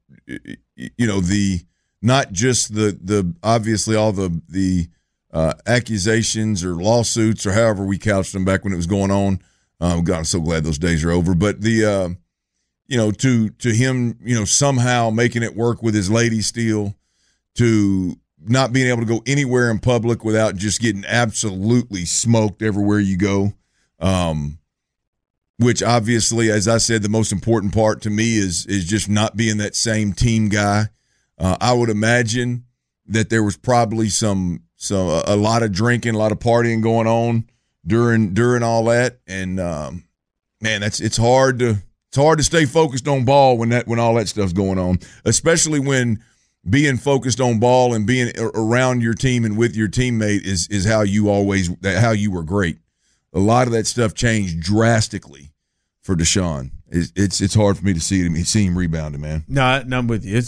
the not just the obviously all the accusations or lawsuits or however we couched them back when it was going on. God, I'm so glad those days are over. But the to him, somehow making it work with his lady still, to not being able to go anywhere in public without just getting absolutely smoked everywhere you go. Which obviously, as I said, the most important part to me is just not being that same team guy. I would imagine that there was probably a lot of drinking, a lot of partying going on during all that, and man, it's hard to stay focused on ball when all that stuff's going on, especially when being focused on ball and being around your team and with your teammate is how you were great. A lot of that stuff changed drastically for Deshaun. It's hard for me to see him rebounding, man. No, I'm with you.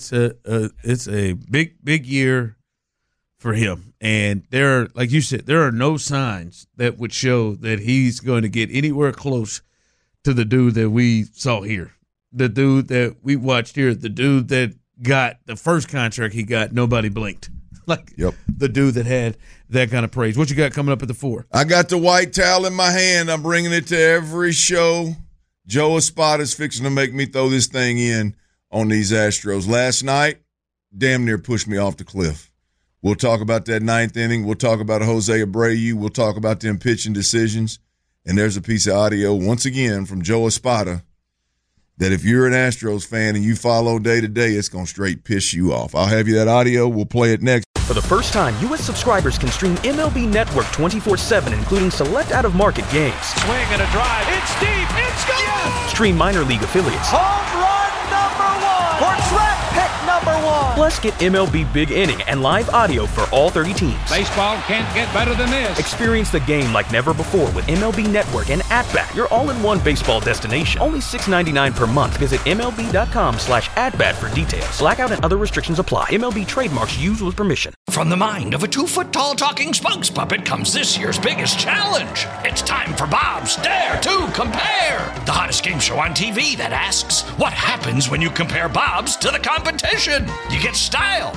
It's a big year for him, and like you said, there are no signs that would show that he's going to get anywhere close to the dude that we saw here, the dude that we watched here, the dude that got the first contract he got. Nobody blinked. The dude that had that kind of praise. What you got coming up at the 4? I got the white towel in my hand. I'm bringing it to every show. Joe Espada's fixing to make me throw this thing in on these Astros. Last night, damn near pushed me off the cliff. We'll talk about that 9th inning. We'll talk about Jose Abreu. We'll talk about them pitching decisions. And there's a piece of audio, once again, from Joe Espada that if you're an Astros fan and you follow day to day, it's going to straight piss you off. I'll have you that audio. We'll play it next. For the first time, U.S. subscribers can stream MLB Network 24/7, including select out-of-market games. Swing and a drive. It's deep. It's gone. Yes! Stream minor league affiliates. Home run number 1. Or draft pick number 1. Plus, get MLB Big Inning and live audio for all 30 teams. Baseball can't get better than this. Experience the game like never before with MLB Network and AtBat, your all-in-one baseball destination. Only $6.99 per month. Visit MLB.com/AtBat for details. Blackout and other restrictions apply. MLB trademarks used with permission. From the mind of a 2-foot-tall talking spokes puppet comes this year's biggest challenge. It's time for Bob's Dare to Compare, the hottest game show on TV that asks, what happens when you compare Bob's to the competition? You get style.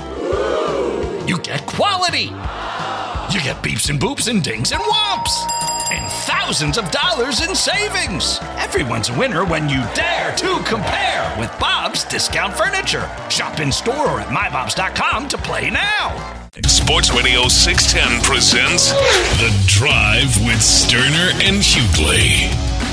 You get quality. You get beeps and boops and dings and whomps. And thousands of dollars in savings. Everyone's a winner when you dare to compare with Bob's Discount Furniture. Shop in store or at mybobs.com to play now. Sports Radio 610 presents The Drive with Sterner and Hughley.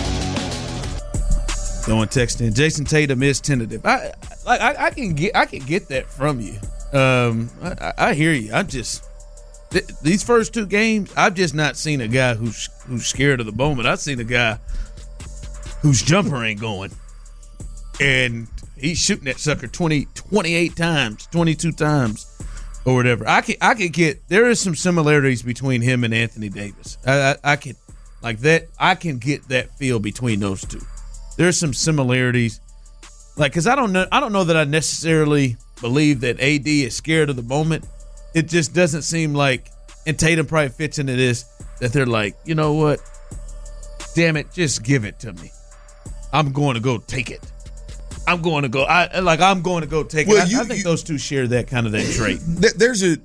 Someone texted in, Jason Tatum is tentative. I can get that from you. I hear you. I'm just these first 2 games, I've just not seen a guy who's scared of the moment. I've seen a guy whose jumper ain't going, and he's shooting that sucker 28 times, 22 times, or whatever. I could get, there is some similarities between him and Anthony Davis. I can get that feel between those two. There's some similarities, because I don't know that I necessarily believe that AD is scared of the moment. It just doesn't seem like, and Tatum probably fits into this, that they're like, you know what? Damn it, just give it to me. I'm going to go take it. I'm going to go take it. I think those two share that trait. There's a,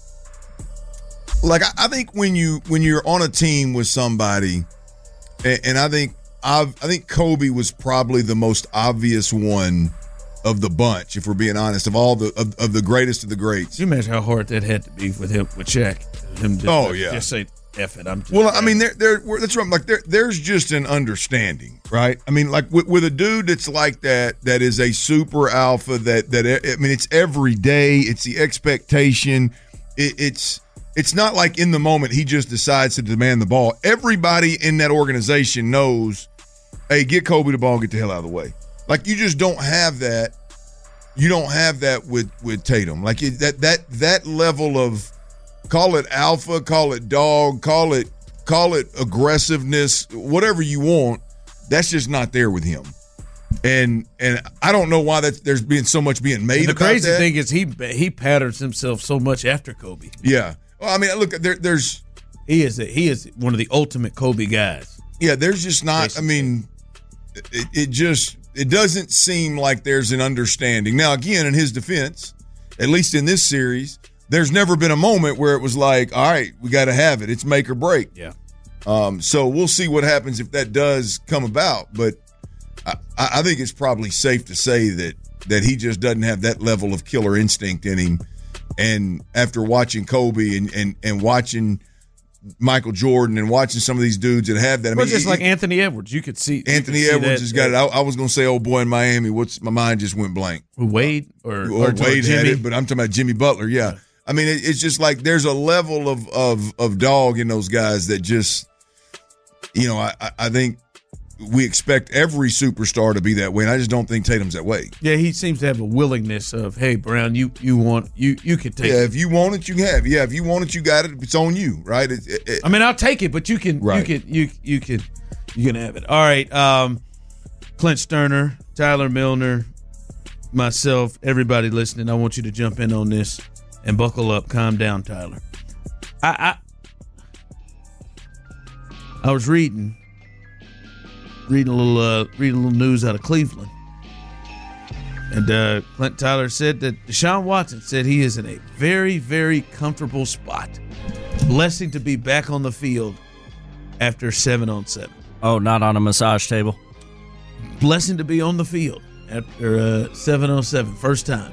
I think when you're on a team with somebody, and I think Kobe was probably the most obvious one of the bunch, if we're being honest, of all of the greatest of the greats. Can you imagine how hard that had to be with him, with Shaq? Just say, F it. I'm just that's right. There's just an understanding, right? I mean, with a dude that's like that is a super alpha. It's every day. It's the expectation. It's not like in the moment he just decides to demand the ball. Everybody in that organization knows, hey, get Kobe the ball, get the hell out of the way. You just don't have that. You don't have that with Tatum. That level of, call it alpha, call it dog, call it aggressiveness, whatever you want. That's just not there with him. And I don't know why there's been so much being made about that. The crazy thing is he patterns himself so much after Kobe. Yeah. Well, I mean, look, there's he is one of the ultimate Kobe guys. Yeah, there's just not. Basically. I mean, it doesn't seem like there's an understanding. Now, again, in his defense, at least in this series, there's never been a moment where it was like, all right, we got to have it. It's make or break. Yeah. So we'll see what happens if that does come about. But I think it's probably safe to say that he just doesn't have that level of killer instinct in him. And after watching Kobe and watching Michael Jordan and watching some of these dudes that have that. Well, just like Anthony Edwards, you could see Anthony Edwards has got it. I was going to say, old boy in Miami. My mind just went blank. Wade or Wade Jimmy? had it, but I'm talking about Jimmy Butler. Yeah. I mean, it's just like there's a level of dog in those guys that just, I think we expect every superstar to be that way, and I just don't think Tatum's that way. Yeah, he seems to have a willingness of, hey, Brown, you could take it. Yeah, if you want it, you have. Yeah, if you want it, you got it. It's on you, right? I mean, I'll take it, but you can you can have it. All right, Clint Sterner, Tyler Milner, myself, everybody listening, I want you to jump in on this and buckle up. Calm down, Tyler. I was reading a little news out of Cleveland, and Clint Tyler said that Deshaun Watson said he is in a very, very comfortable spot. Blessing to be back on the field after 7-on-7. Oh, not on a massage table. Blessing to be on the field after 7-on-7, first time.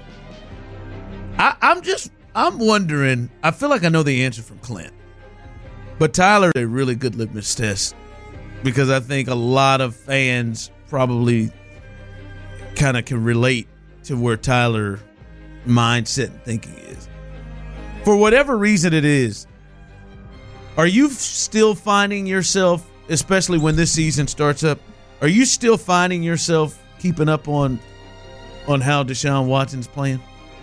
I'm wondering. I feel like I know the answer from Clint, but Tyler a really good litmus test. Because I think a lot of fans probably kind of can relate to where Tyler mindset and thinking is. For whatever reason it is, are you still finding yourself, especially when this season starts up, are you still finding yourself keeping up on how Deshaun Watson's playing?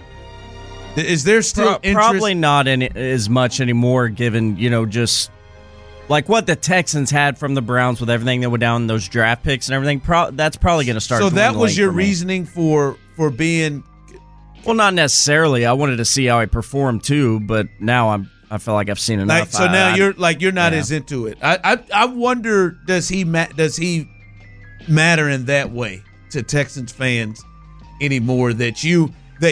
Is there still interest? Probably not as much anymore, given, just like what the Texans had from the Browns with everything that went down in those draft picks and everything. That's probably going to start. So that was your reasoning for being. Well, not necessarily. I wanted to see how he performed too, but now I feel like I've seen enough. So now you're not as into it. I wonder, does he matter in that way to Texans fans anymore that you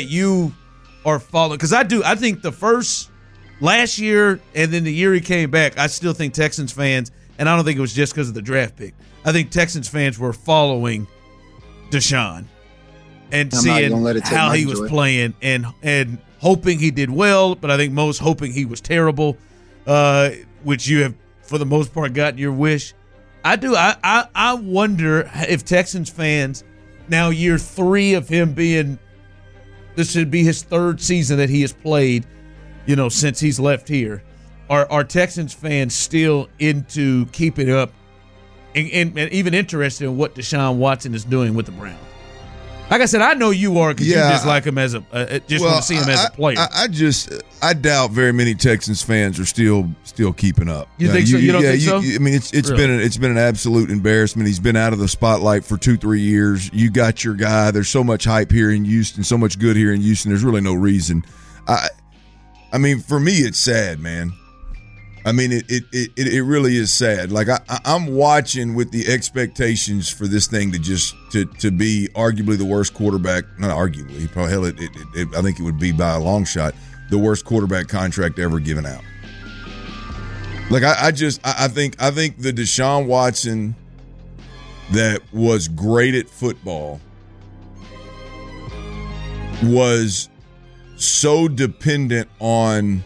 are following? Because I do. I think the first. Last year and then the year he came back, I still think Texans fans, and I don't think it was just because of the draft pick, I think Texans fans were following Deshaun and seeing how he was playing and hoping he did well, but I think most hoping he was terrible, which you have, for the most part, gotten your wish. I do. I wonder if Texans fans, now year 3 of him being, this should be his 3rd season that he has played, since he's left here, are Texans fans still into keeping up and even interested in what Deshaun Watson is doing with the Browns? Like I said, I know you are because you just like him as want to see him as a player. I doubt very many Texans fans are still keeping up. You think so? You don't think so? I mean, it's been an absolute embarrassment. He's been out of the spotlight for 2-3 years. You got your guy. There's so much hype here in Houston, so much good here in Houston. There's really no reason. I mean, for me, it's sad, man. I mean, it really is sad. Like I'm watching with the expectations for this thing to be arguably the worst quarterback. Not arguably, probably hell, I think it would be by a long shot the worst quarterback contract ever given out. Like I think the Deshaun Watson that was great at football was so dependent on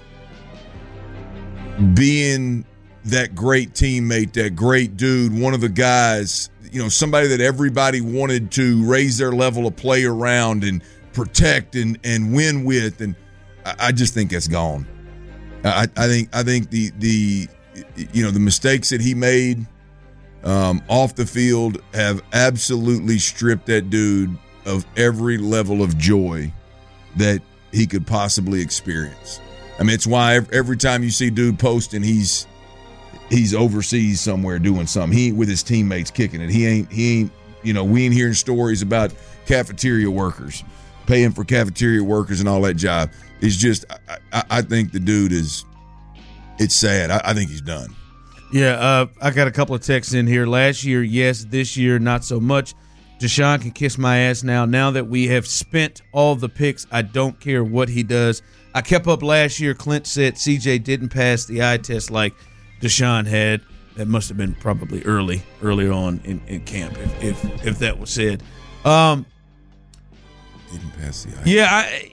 being that great teammate, that great dude, one of the guys, somebody that everybody wanted to raise their level of play around and protect and win with, and I just think that's gone. I think the mistakes that he made off the field have absolutely stripped that dude of every level of joy that he could possibly experience. I mean, it's why every time you see dude posting, he's overseas somewhere doing something. He ain't with his teammates kicking it. He ain't. We ain't hearing stories about cafeteria workers, paying for cafeteria workers and all that job. It's just, I think the dude it's sad. I think he's done. Yeah, I got a couple of texts in here. Last year, yes. This year, not so much. Deshaun can kiss my ass now. Now that we have spent all the picks, I don't care what he does. I kept up last year. Clint said CJ didn't pass the eye test like Deshaun had. That must have been probably earlier on in camp, if that was said. Didn't pass the eye.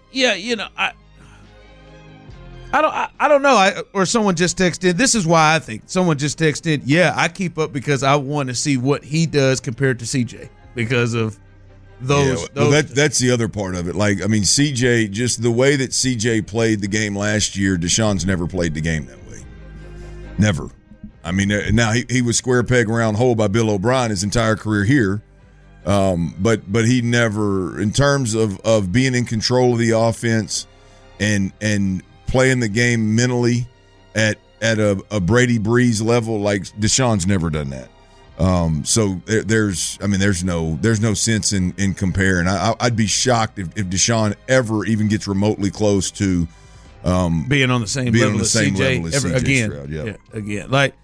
I don't know. Or someone just texted. This is why I think someone just texted. Yeah, I keep up because I want to see what he does compared to CJ because of those. Well, that's the other part of it. Like, I mean, CJ, just the way that CJ played the game last year, Deshaun's never played the game that way. Never. I mean, now he was square peg round hole by Bill O'Brien his entire career here. But he never, in terms of being in control of the offense and playing the game mentally at a Brady Breeze level, like Deshaun's never done that. So there's no sense in comparing. I'd be shocked if Deshaun ever even gets remotely close to being on the same level as CJ again. Stroud, yeah. Again, like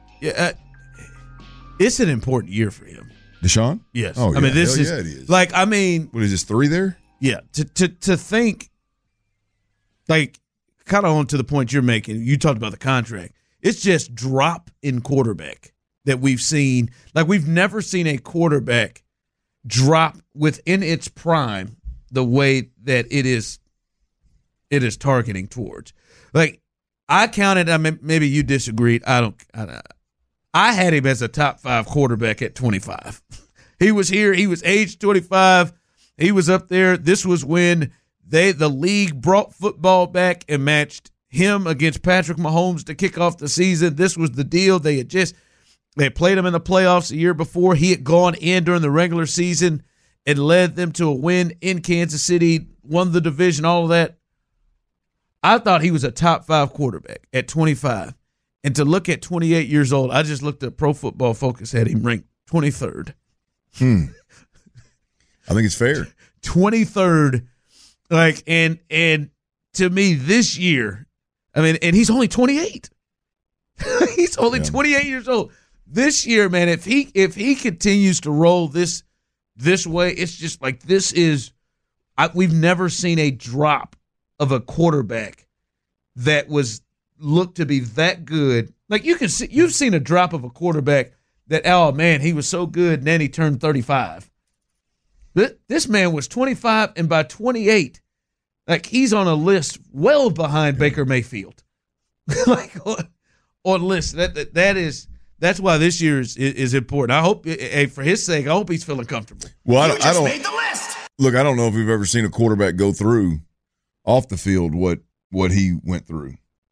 it's an important year for him. Deshaun? Yes. Oh, yeah. I mean, this it is. Like, I mean, what is this, 3 there? Yeah. To think, like, kind of on to the point you're making. You talked about the contract. It's just drop in quarterback that we've seen. Like, we've never seen a quarterback drop within its prime the way that it is targeting towards. Like, I counted. I mean, maybe you disagreed. I had him as a top 5 quarterback at 25. He was here. He was age 25. He was up there. This was when the league brought football back and matched him against Patrick Mahomes to kick off the season. This was the deal. They had played him in the playoffs a year before. He had gone in during the regular season and led them to a win in Kansas City, won the division, all of that. I thought he was a top 5 quarterback at 25. And to look at 28 years old, I just looked at Pro Football Focus, had him ranked 23rd. I think it's fair. 23rd. Like, and to me this year, I mean, and he's only 28. He's only 28 years old. This year, man, if he continues to roll this way, it's just like we've never seen a drop of a quarterback that was looked to be that good. Like, you've seen a drop of a quarterback that, oh man, he was so good, and then he turned 35. This man was 25, and by 28, like, he's on a list well behind Baker Mayfield. Like, on list. That's why this year is important. I hope, for his sake, I hope he's feeling comfortable. Well, I don't made the list. Look, I don't know if we've ever seen a quarterback go through off the field what he went through.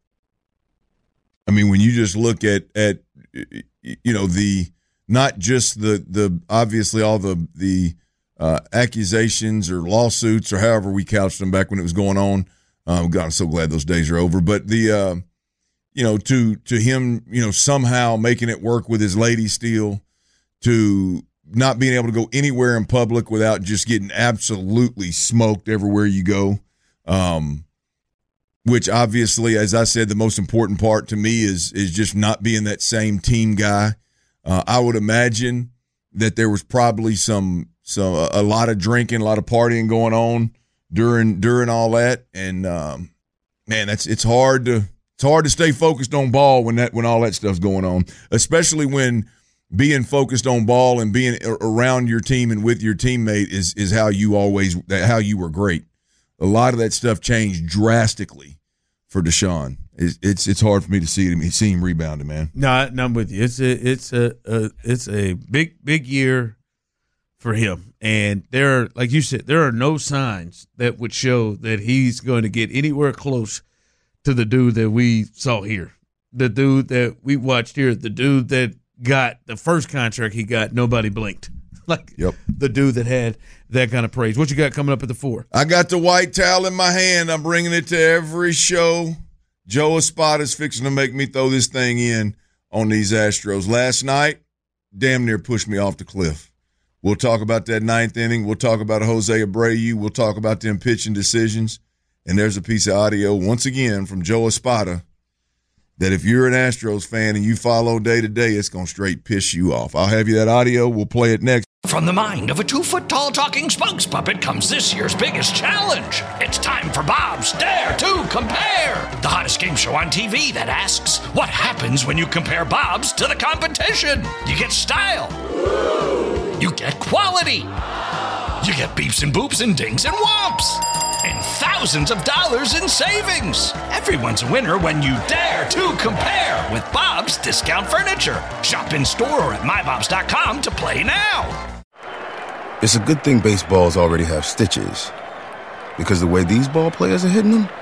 I mean, when you just look at the not just the obviously all the accusations or lawsuits or however we couched them back when it was going on. God, I'm so glad those days are over. But to him, somehow making it work with his lady still, to not being able to go anywhere in public without just getting absolutely smoked everywhere you go. Which obviously, as I said, the most important part to me is just not being that same team guy. I would imagine that there was probably a lot of drinking, a lot of partying going on during all that, and man, it's hard to stay focused on ball when all that stuff's going on, especially when being focused on ball and being around your team and with your teammate is how you were great. A lot of that stuff changed drastically for Deshaun. It's hard for me to see him rebounding, man. No, I'm with you. It's a big year for him, and like you said, there are no signs that would show that he's going to get anywhere close to the dude that we saw here, the dude that we watched here, the dude that got the first contract he got. Nobody blinked. The dude that had that kind of praise. What you got coming up at the 4? I got the white towel in my hand. I'm bringing it to every show. Joe Espada's fixing to make me throw this thing in on these Astros. Last night, damn near pushed me off the cliff. We'll talk about that 9th inning. We'll talk about Jose Abreu. We'll talk about them pitching decisions. And there's a piece of audio, once again, from Joe Espada that if you're an Astros fan and you follow day to day, it's going to straight piss you off. I'll have you that audio. We'll play it next. From the mind of a 2-foot-tall talking spokes puppet comes this year's biggest challenge. It's time for Bob's Dare to Compare, the hottest game show on TV that asks, what happens when you compare Bob's to the competition? You get style. You get quality. You get beeps and boops and dings and whomps. And thousands of dollars in savings. Everyone's a winner when you dare to compare with Bob's Discount Furniture. Shop in store or at mybobs.com to play now. It's a good thing baseballs already have stitches, because the way these ball players are hitting them,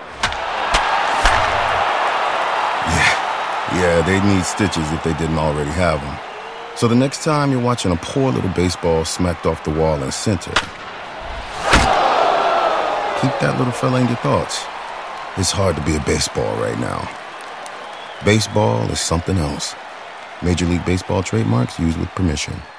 yeah, they'd need stitches if they didn't already have them. So the next time you're watching a poor little baseball smacked off the wall in center, keep that little fella in your thoughts. It's hard to be a baseball right now. Baseball is something else. Major League Baseball trademarks used with permission.